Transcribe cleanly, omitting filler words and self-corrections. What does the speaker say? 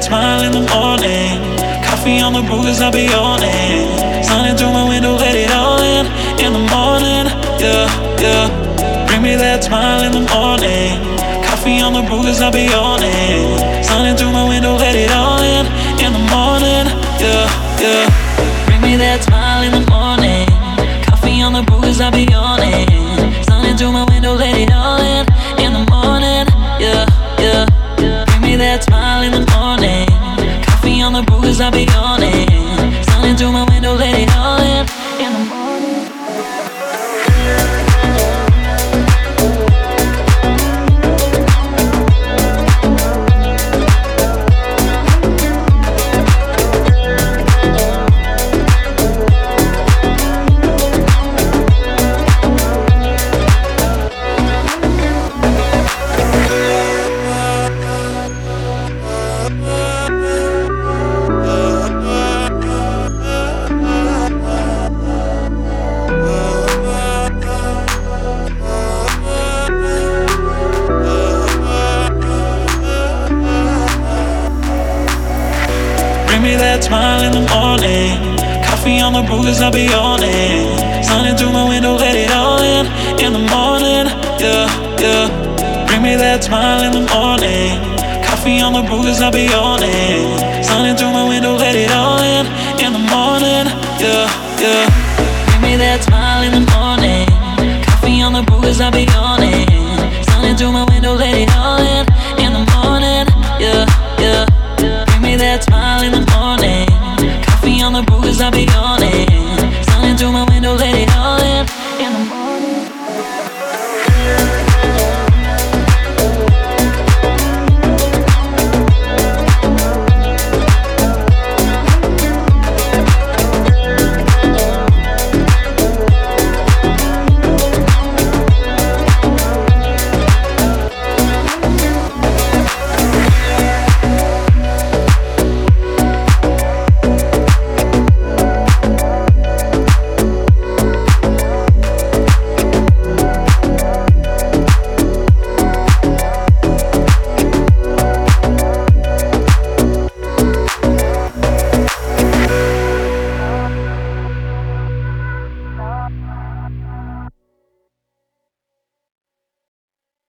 smile in the morning. Coffee on the brew 'cause I be on it. Sunning through my window, let it all in the morning, yeah, yeah. Bring me that smile in the morning. Coffee on the brew 'cause I be on it. Sunning through my window, let it all in the morning, yeah, yeah. Bring me that smile in the morning. Coffee on the brew 'cause I be on it. Sunning through my window, let it all in the morning, yeah, yeah. Bring me that smile in the morning. Coffee on the brew 'cause I be on it. Sunning through my window, let it all in the morning. Bring me that smile in the morning. Coffee on the brew 'cause I be on it. Sunning through my window, let it all in the morning, yeah, yeah. Bring me that smile in the morning. Coffee on the brew 'cause I be on it. Sunning through my window, let it all in the morning, yeah, yeah. Bring me that smile in the morning. Coffee on the brew 'cause I be on it. Sunning through my window, let it all in the morning, yeah, yeah. Bring me that smile in the morning. Coffee on the brew 'cause I be on it. Sunning through my window, let it all in the morning.